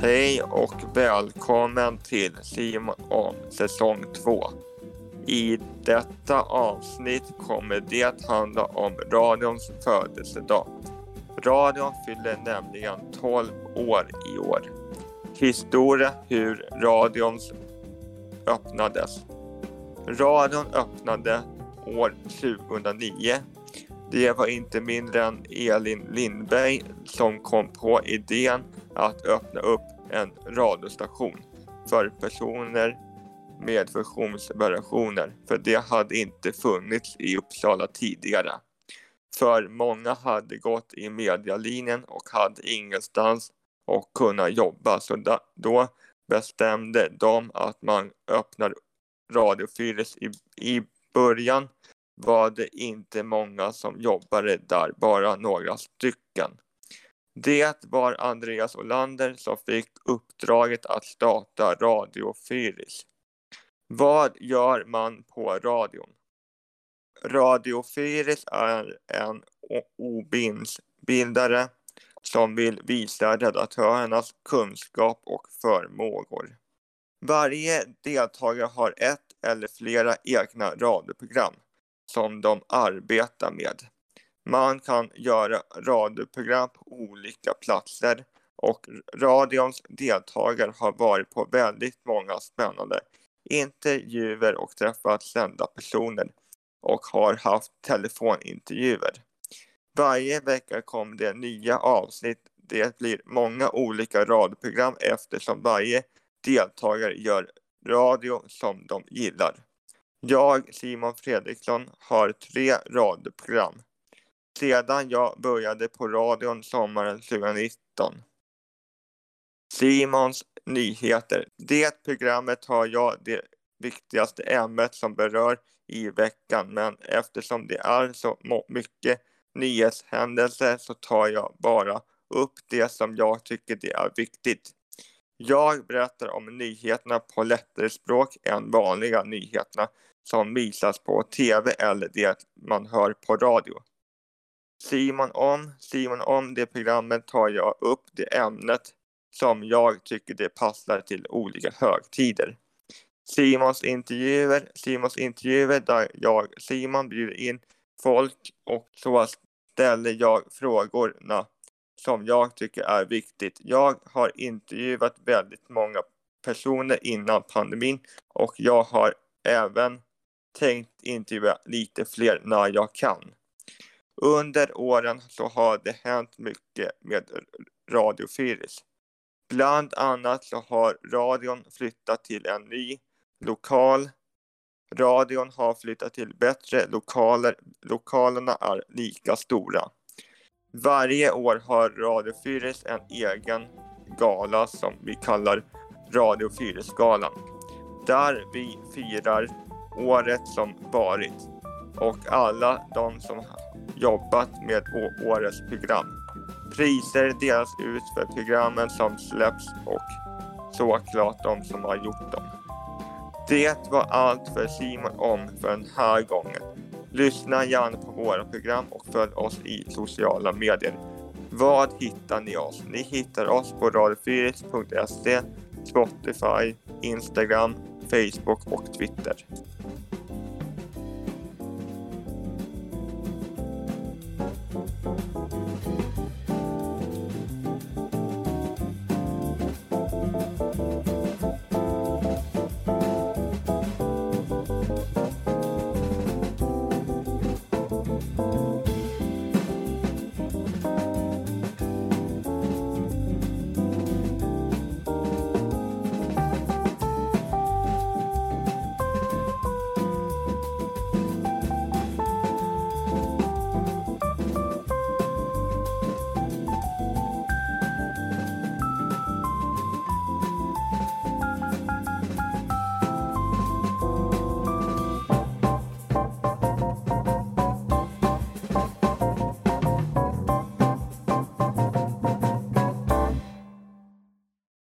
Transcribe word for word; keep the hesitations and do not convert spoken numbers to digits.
Hej och välkommen till Simon om säsong två. I detta avsnitt kommer det handla om radions födelsedag. Radion fyller nämligen tolv år i år. Historia hur radion öppnades. Radion öppnade år tjugohundranio. Det var inte mindre än Elin Lindberg som kom på idén att öppna upp en radiostation för personer med funktionsvariationer, för det hade inte funnits i Uppsala tidigare. För många hade gått i medialinjen och hade ingenstans att kunna jobba, så då bestämde de att man öppnar Radio Fyris. I, i början var det inte många som jobbade där, bara några stycken. Det var Andreas Olander som fick uppdraget att starta Radio Fyris. Vad gör man på radion? Radio Fyris är en obildare som vill visa redaktörernas kunskap och förmågor. Varje deltagare har ett eller flera egna radioprogram som de arbetar med. Man kan göra radioprogram på olika platser och radions deltagare har varit på väldigt många spännande intervjuer och träffat kända personer och har haft telefonintervjuer. Varje vecka kommer det nya avsnitt. Det blir många olika radioprogram eftersom varje deltagare gör radio som de gillar. Jag, Simon Fredriksson, har tre radioprogram sedan jag började på radion sommaren tjugonitton. Simons nyheter. Det programmet har jag det viktigaste ämnet som berör i veckan, men eftersom det är så mycket nyhetshändelser så tar jag bara upp det som jag tycker det är viktigt. Jag berättar om nyheterna på lättare språk än vanliga nyheterna som visas på tv eller det man hör på radio. Simon om, Simon om det programmet tar jag upp det ämnet som jag tycker det passar till olika högtider. Simons intervjuer, Simons intervjuer där jag, Simon, bjuder in folk och så ställer jag frågorna som jag tycker är viktigt. Jag har intervjuat väldigt många personer innan pandemin och jag har även tänkt intervjua lite fler när jag kan. Under åren så har det hänt mycket med Radio Fyris. Bland annat så har radion flyttat till en ny lokal. Radion har flyttat till bättre lokaler. Lokalerna är lika stora. Varje år har Radio Fyris en egen gala som vi kallar Radio Fyris-galan. Där vi firar året som varit och alla de som jobbat med årets program. Priser delas ut för programmen som släpps och såklart de som har gjort dem. Det var allt för Simon om för den här gången. Lyssna gärna på våra program och följ oss i sociala medier. Vad hittar ni oss? Ni hittar oss på radio fyris punkt se, Spotify, Instagram, Facebook och Twitter.